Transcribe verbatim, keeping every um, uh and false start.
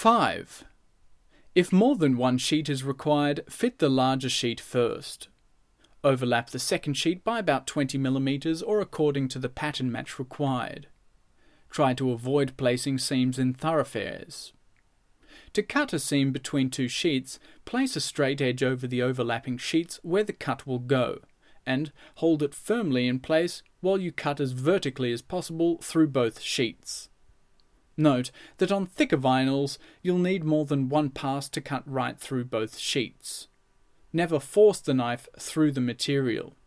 five. If more than one sheet is required, fit the larger sheet first. Overlap the second sheet by about twenty millimeters or according to the pattern match required. Try to avoid placing seams in thoroughfares. To cut a seam between two sheets, place a straight edge over the overlapping sheets where the cut will go, and hold it firmly in place while you cut as vertically as possible through both sheets. Note that on thicker vinyls, you'll need more than one pass to cut right through both sheets. Never force the knife through the material.